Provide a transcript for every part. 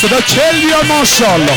صدا کل بیار ماشاءالله.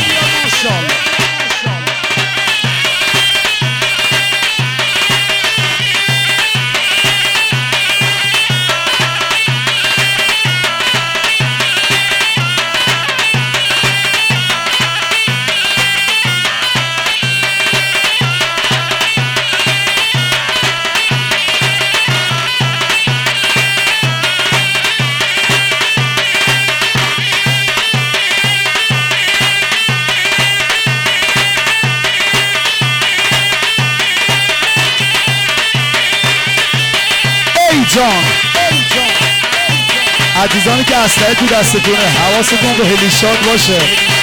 عزیزانی که اسلحه تو دستتونه حواستون به هلیشاد باشه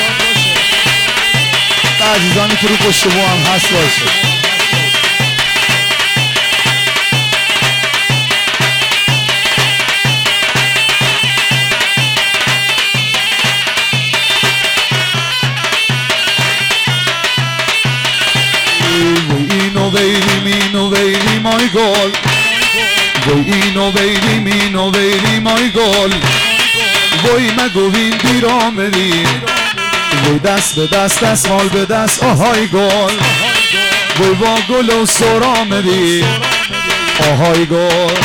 و عزیزانی که رو پشت بو هم هست باشه. اینو ویلی مای گل اینو ویلی مای گل وی مگوین دیرامدی وی دست به دست دستمال به دست آهای گل وی با گل و سرامدی آهای گل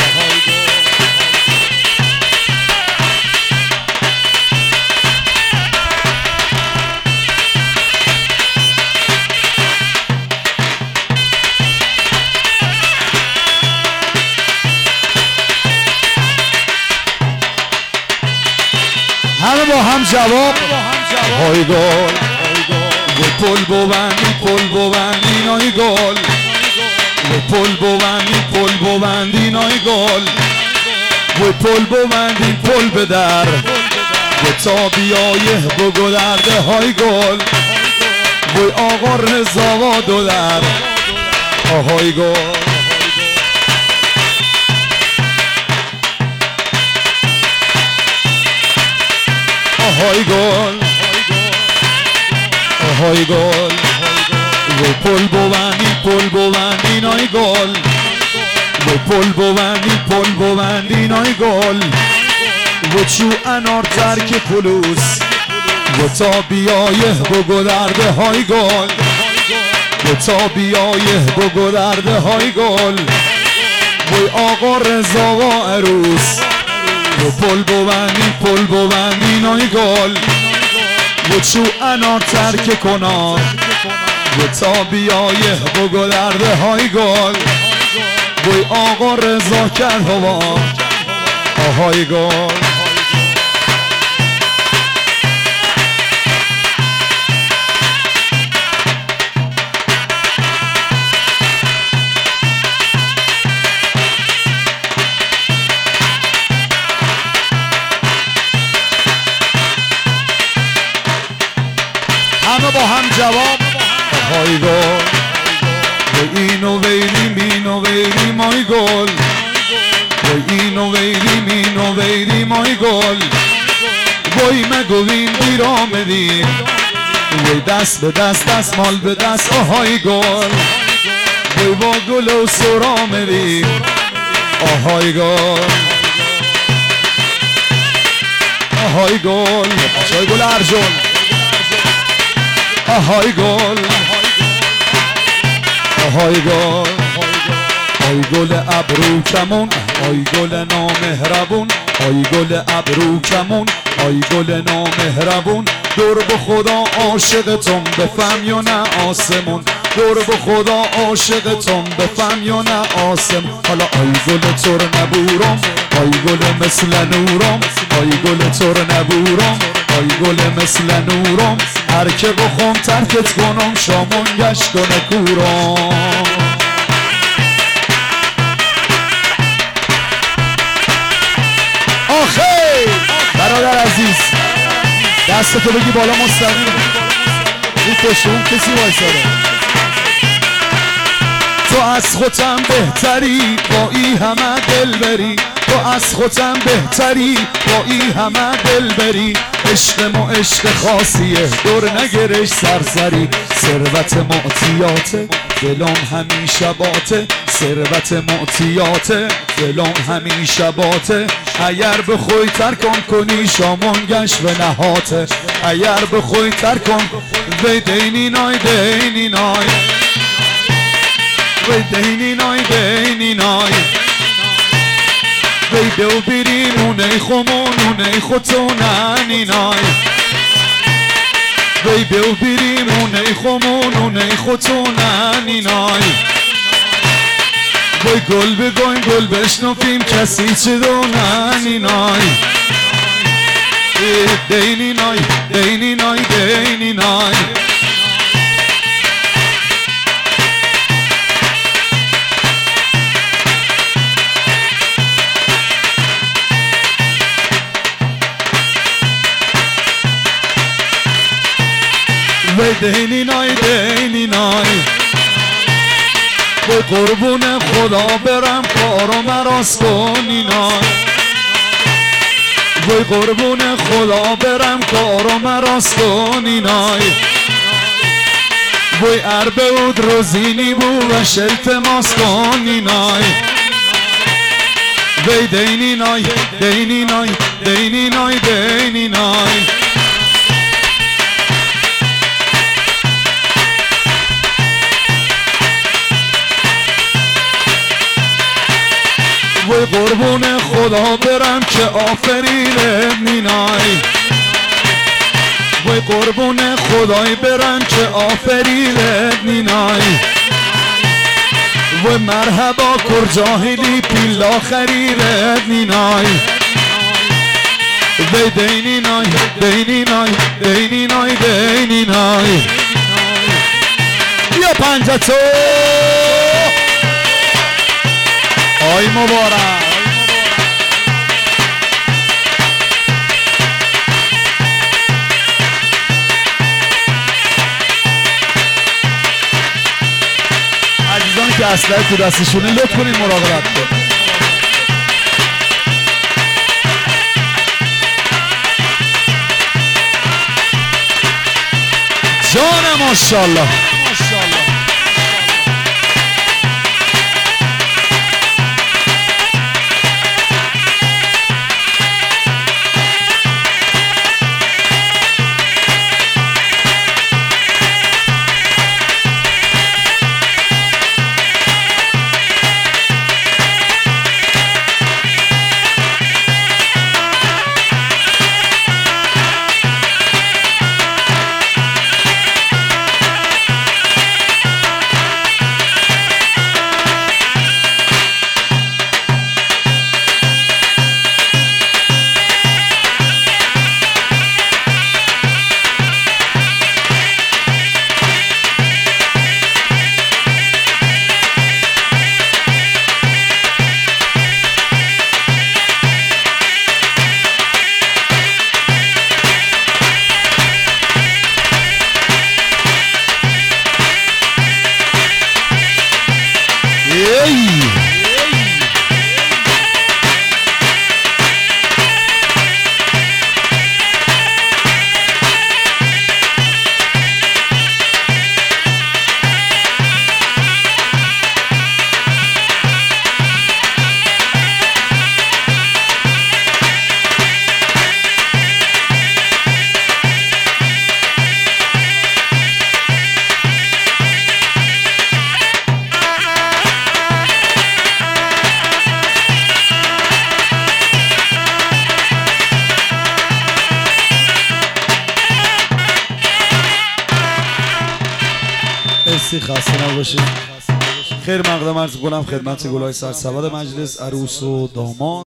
همه با هم جواب های گل پل بوندی نای گل پل بوندی نای گل پل بوندی پل به در تا بیایه بگو درده های گل آقا رضا و دو در های گل آهای گل آهای گل و پل بوندی نای گل و پل بوندی نای گل و چو انار ترک پلوس و تا بیایه بگو درده های گل و تا بیایه بگو درده های گل و آقا رضا و عروس و پل بوندی نای گل و چو انار ترک کنار و تا بیایه بگو درده های گل و آقا رضا کرد هوا آهای گل همه با هم جواب های گل و اینو ویلی مای گل و اینو ویلی مای گل وی مگوین دیرامدی وی دست به دست دستمال به دست آهای گل وی با گل و سرامدی آهای گل آهای گل آهای گل ارجل آهای گل آهای گل آی گل ابرو کمون آی گل نامهربون آی گل ابرو کمون آی گل نامهربون دور به خدا عاشقتون بفهم یا نه آسمون دور به خدا عاشقتون بفهم یا نه آسم حالا آی گل تر نبورم آی گل مثل نورم آی گل تر نبورم آی گل مثل نورم هر که بخوام ترکت کنم شامون گشت کنه کورم آخه برادر عزیز دستتو بگی بالا مستقیم رو پشت اون کسی وایساده تو از خودم بهتری با ای همه دل بری تو از خودم بهتری با ای همه دل بری عشق ما عشق خاصیه، دور نگرش سرسری. ثروت معطیاته دلم همیشه باته، ثروت معطیاته دلم همیشه باته. اگر بخوی ترکم کنی شامان گشت و نهاته، اگر بخوی ترکم وی دینی نای دینی نای، وی دینی نای دینی نای. وی دو بیرین اونه خمون اونه خطوننی نای، وی دو بیرین اونه خمون اونه خطوننی نای. وی گل بگویم گل بشنفیم کسی چه دوننی نای. دینی نای دینی نای دینی نای. وی دینی نای دینی نای. وی قربون خدا برم کارو مراست کنی نای، وی قربون خدا برم کارو مراست کنی نای. وی عربه بود روزینی بود و شلتماس کنی نای. وی دینی نای دینی نای دینی نای دینی نای. وی قربون خدا برم که آفرینت نینای، وی قربون خدای برم که آفرینت نینای. وی مرحبا کرجاهلی پیلا خریرت نینای. وی دینی نای دینی نای دینی نای دینی نای. بیا پنجتو آی مبارک. عزیزانی که اسلحه تو دستشونه لطف کنید مراقبت کنید. جان ماشاءالله. خسته نباشید. خیر مقدم عرض کنم خدمت گلای سرسبد مجلس، عروس و داماد.